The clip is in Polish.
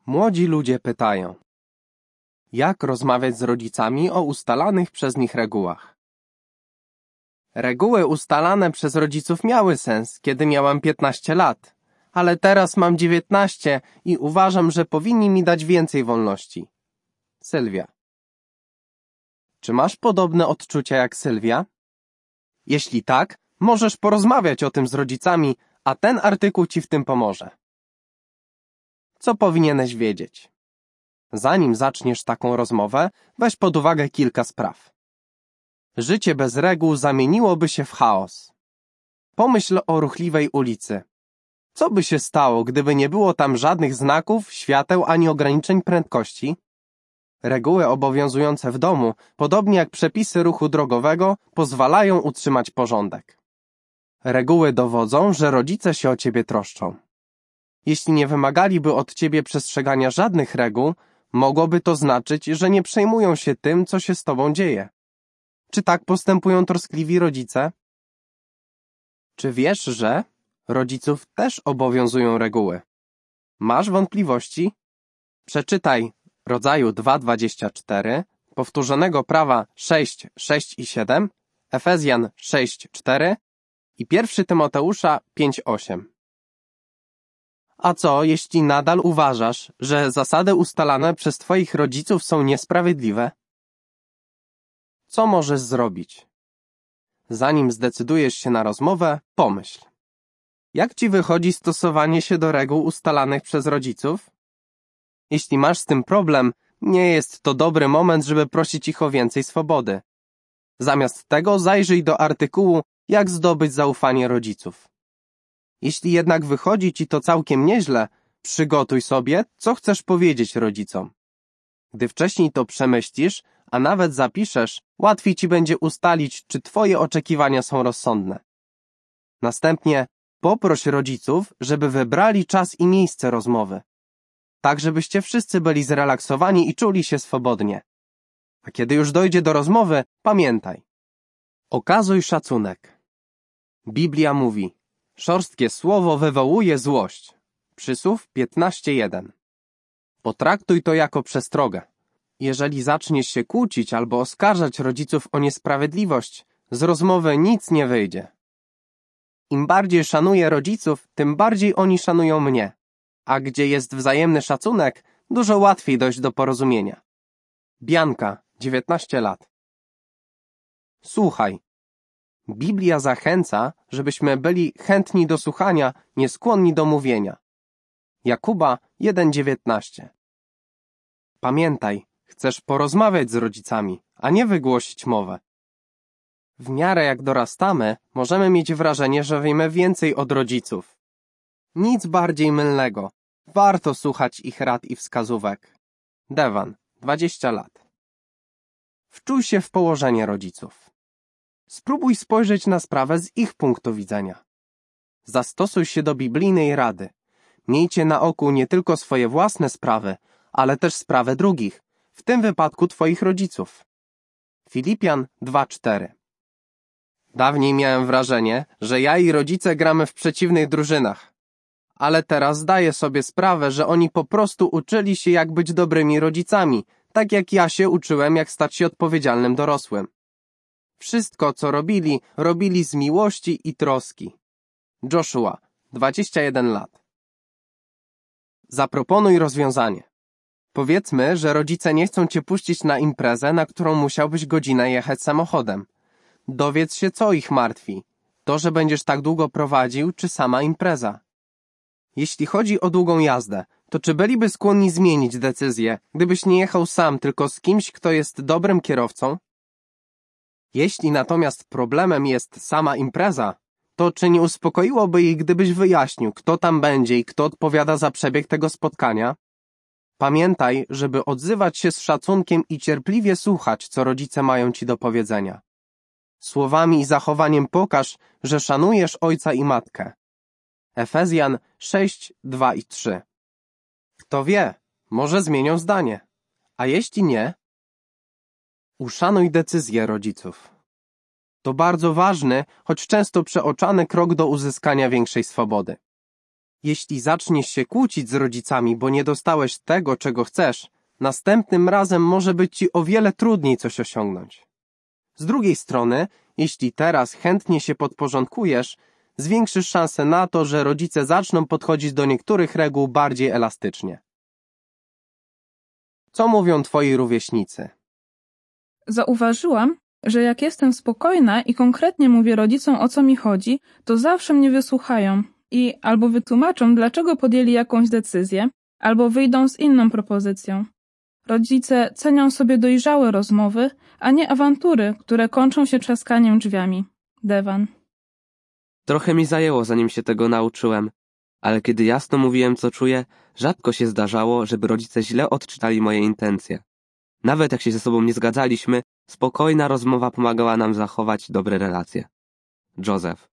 Młodzi ludzie pytają: jak rozmawiać z rodzicami o ustalanych przez nich regułach? Reguły ustalane przez rodziców miały sens, kiedy miałam 15 lat, ale teraz mam 19 i uważam, że powinni mi dać więcej wolności. Sylwia. Czy masz podobne odczucia jak Sylwia? Jeśli tak, możesz porozmawiać o tym z rodzicami, a ten artykuł ci w tym pomoże. Co powinieneś wiedzieć? Zanim zaczniesz taką rozmowę, weź pod uwagę kilka spraw. Życie bez reguł zamieniłoby się w chaos. Pomyśl o ruchliwej ulicy. Co by się stało, gdyby nie było tam żadnych znaków, świateł ani ograniczeń prędkości? Reguły obowiązujące w domu, podobnie jak przepisy ruchu drogowego, pozwalają utrzymać porządek. Reguły dowodzą, że rodzice się o ciebie troszczą. Jeśli nie wymagaliby od ciebie przestrzegania żadnych reguł, mogłoby to znaczyć, że nie przejmują się tym, co się z tobą dzieje. Czy tak postępują troskliwi rodzice? Czy wiesz, że rodziców też obowiązują reguły? Masz wątpliwości? Przeczytaj rodzaju 2:24, powtórzonego prawa 6, 6 i 7, Efezjan 6, 4 i 1 Tymoteusza 5, 8. A co, jeśli nadal uważasz, że zasady ustalane przez twoich rodziców są niesprawiedliwe? Co możesz zrobić? Zanim zdecydujesz się na rozmowę, pomyśl. Jak ci wychodzi stosowanie się do reguł ustalanych przez rodziców? Jeśli masz z tym problem, nie jest to dobry moment, żeby prosić ich o więcej swobody. Zamiast tego zajrzyj do artykułu Jak zdobyć zaufanie rodziców. Jeśli jednak wychodzi ci to całkiem nieźle, przygotuj sobie, co chcesz powiedzieć rodzicom. Gdy wcześniej to przemyślisz, a nawet zapiszesz, łatwiej ci będzie ustalić, czy twoje oczekiwania są rozsądne. Następnie poproś rodziców, żeby wybrali czas i miejsce rozmowy. Tak, żebyście wszyscy byli zrelaksowani i czuli się swobodnie. A kiedy już dojdzie do rozmowy, pamiętaj. Okazuj szacunek. Biblia mówi: szorstkie słowo wywołuje złość. Przysłów 15:1. Potraktuj to jako przestrogę. Jeżeli zaczniesz się kłócić albo oskarżać rodziców o niesprawiedliwość, z rozmowy nic nie wyjdzie. Im bardziej szanuję rodziców, tym bardziej oni szanują mnie. A gdzie jest wzajemny szacunek, dużo łatwiej dojść do porozumienia. Bianka, 19 lat. Słuchaj. Biblia zachęca, żebyśmy byli chętni do słuchania, nieskłonni do mówienia. Jakuba 1:19. Pamiętaj, chcesz porozmawiać z rodzicami, a nie wygłosić mowę. W miarę jak dorastamy, możemy mieć wrażenie, że wiemy więcej od rodziców. Nic bardziej mylnego. Warto słuchać ich rad i wskazówek. Devan, 20 lat. Wczuj się w położenie rodziców. Spróbuj spojrzeć na sprawę z ich punktu widzenia. Zastosuj się do biblijnej rady. Miejcie na oku nie tylko swoje własne sprawy, ale też sprawy drugich, w tym wypadku twoich rodziców. Filipian 2:4. Dawniej miałem wrażenie, że ja i rodzice gramy w przeciwnych drużynach. Ale teraz zdaję sobie sprawę, że oni po prostu uczyli się, jak być dobrymi rodzicami, tak jak ja się uczyłem, jak stać się odpowiedzialnym dorosłym. Wszystko, co robili, robili z miłości i troski. Joshua, 21 lat. Zaproponuj rozwiązanie. Powiedzmy, że rodzice nie chcą cię puścić na imprezę, na którą musiałbyś godzinę jechać samochodem. Dowiedz się, co ich martwi. To, że będziesz tak długo prowadził, czy sama impreza. Jeśli chodzi o długą jazdę, to czy byliby skłonni zmienić decyzję, gdybyś nie jechał sam, tylko z kimś, kto jest dobrym kierowcą? Jeśli natomiast problemem jest sama impreza, to czy nie uspokoiłoby ich, gdybyś wyjaśnił, kto tam będzie i kto odpowiada za przebieg tego spotkania? Pamiętaj, żeby odzywać się z szacunkiem i cierpliwie słuchać, co rodzice mają ci do powiedzenia. Słowami i zachowaniem pokaż, że szanujesz ojca i matkę. Efezjan 6, 2 i 3. Kto wie, może zmienią zdanie. A jeśli nie? Uszanuj decyzję rodziców. To bardzo ważny, choć często przeoczany krok do uzyskania większej swobody. Jeśli zaczniesz się kłócić z rodzicami, bo nie dostałeś tego, czego chcesz, następnym razem może być ci o wiele trudniej coś osiągnąć. Z drugiej strony, jeśli teraz chętnie się podporządkujesz, zwiększysz szansę na to, że rodzice zaczną podchodzić do niektórych reguł bardziej elastycznie. Co mówią twoi rówieśnicy? Zauważyłam, że jak jestem spokojna i konkretnie mówię rodzicom, o co mi chodzi, to zawsze mnie wysłuchają i albo wytłumaczą, dlaczego podjęli jakąś decyzję, albo wyjdą z inną propozycją. Rodzice cenią sobie dojrzałe rozmowy, a nie awantury, które kończą się trzaskaniem drzwiami. Devan. Trochę mi zajęło, zanim się tego nauczyłem, ale kiedy jasno mówiłem, co czuję, rzadko się zdarzało, żeby rodzice źle odczytali moje intencje. Nawet jak się ze sobą nie zgadzaliśmy, spokojna rozmowa pomagała nam zachować dobre relacje. Joseph.